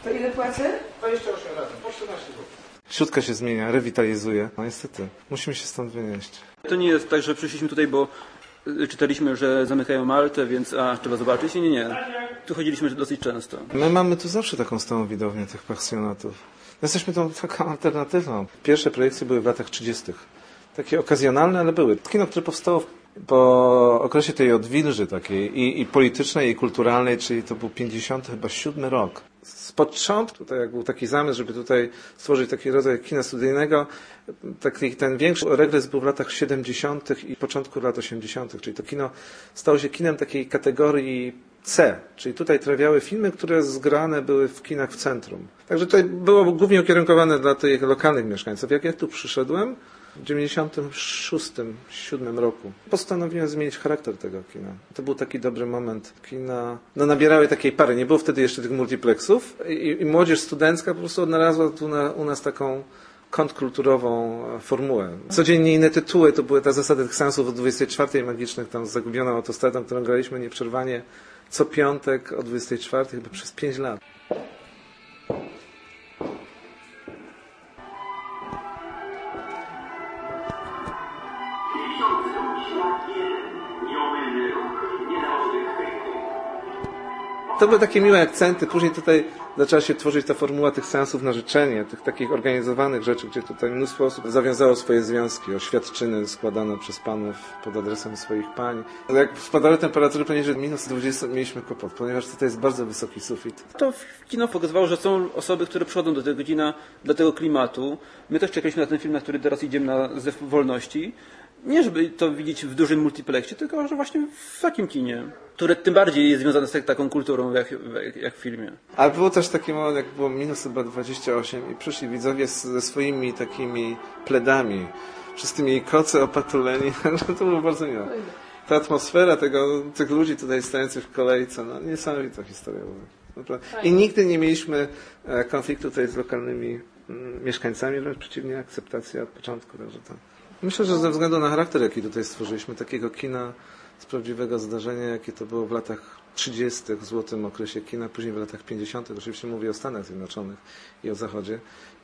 To ile płacę? 28 razem, po 14 zł. Śródka się zmienia, rewitalizuje. No niestety, musimy się stąd wynieść. To nie jest tak, że przyszliśmy tutaj, bo czytaliśmy, że zamykają Maltę, więc trzeba zobaczyć. Nie. Tu chodziliśmy dosyć często. My mamy tu zawsze taką stałą widownię tych pasjonatów. Jesteśmy tą taką alternatywą. Pierwsze projekcje były w latach 30. Takie okazjonalne, ale były. Kino, które powstało po okresie tej odwilży takiej i politycznej, i kulturalnej, czyli to był 57 rok. Z początku, tutaj jak był taki zamysł, żeby tutaj stworzyć taki rodzaj kina studyjnego, ten większy regres był w latach 70. i początku lat 80., czyli to kino stało się kinem takiej kategorii C, czyli tutaj trafiały filmy, które zgrane były w kinach w centrum. Także to było głównie ukierunkowane dla tych lokalnych mieszkańców. Jak ja tu przyszedłem, w 96-97 roku postanowiłem zmienić charakter tego kina. To był taki dobry moment. Kina nabierały takiej pary. Nie było wtedy jeszcze tych multiplexów i młodzież studencka po prostu odnalazła tu u nas taką kontrkulturową formułę. Codziennie inne tytuły, to były te zasady tych seansów o 24 magicznych, tam z Zagubioną autostradą, którą graliśmy nieprzerwanie co piątek o 24 chyba przez 5 lat. To były takie miłe akcenty. Później tutaj zaczęła się tworzyć ta formuła tych seansów na życzenie, tych takich organizowanych rzeczy, gdzie tutaj mnóstwo osób zawiązało swoje związki, oświadczyny składane przez panów pod adresem swoich pań. Jak spadały temperatury poniżej minus 20 mieliśmy kłopot, ponieważ tutaj jest bardzo wysoki sufit. To kino pokazywało, że są osoby, które przychodzą do tego kina, do tego klimatu. My też czekaliśmy na ten film, na który teraz idziemy, na Zew Wolności. Nie żeby to widzieć w dużym multiplexie, tylko że właśnie w takim kinie, które tym bardziej jest związane z taką kulturą jak w filmie. Ale było też taki moment, jak było minus chyba 28 i przyszli widzowie ze swoimi takimi pledami. Wszyscy mieli koce opatuleni. To było bardzo miłe. Ta atmosfera tych ludzi tutaj stojących w kolejce, no niesamowita historia była. I nigdy nie mieliśmy konfliktu tutaj z lokalnymi mieszkańcami, wręcz przeciwnie, akceptacja od początku. Także to. Myślę, że ze względu na charakter, jaki tutaj stworzyliśmy, takiego kina z prawdziwego zdarzenia, jakie to było w latach 30., w złotym okresie kina, później w latach 50., oczywiście mówię o Stanach Zjednoczonych i o Zachodzie.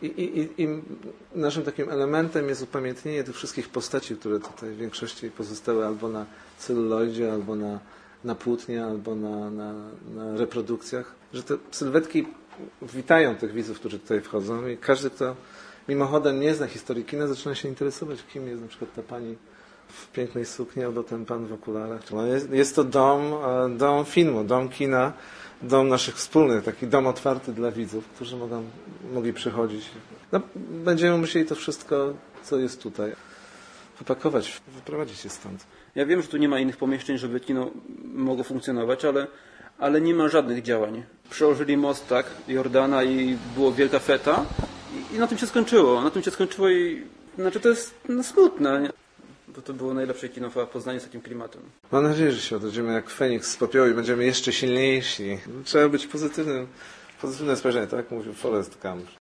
I naszym takim elementem jest upamiętnienie tych wszystkich postaci, które tutaj w większości pozostały albo na celuloidzie, albo na płótnie, albo na reprodukcjach, że te sylwetki witają tych widzów, którzy tutaj wchodzą i każdy, kto mimochodem nie zna historii kina, zaczyna się interesować, kim jest na przykład ta pani w pięknej sukni albo ten pan w okularach. Jest to dom filmu, dom kina, dom naszych wspólnych, taki dom otwarty dla widzów, którzy mogli przychodzić. No, będziemy musieli to wszystko, co jest tutaj, wypakować, wyprowadzić się stąd. Ja wiem, że tu nie ma innych pomieszczeń, żeby kino mogło funkcjonować, ale nie ma żadnych działań. Przełożyli most, tak, Jordana i było wielka feta. I na tym się skończyło. I znaczy to jest smutne, nie? Bo to było najlepsze kino w Poznaniu z takim klimatem. Mam nadzieję, że się odrodzimy jak Feniks z popiołu i będziemy jeszcze silniejsi. Trzeba być pozytywne spojrzenie, tak jak mówił Forrest Gump.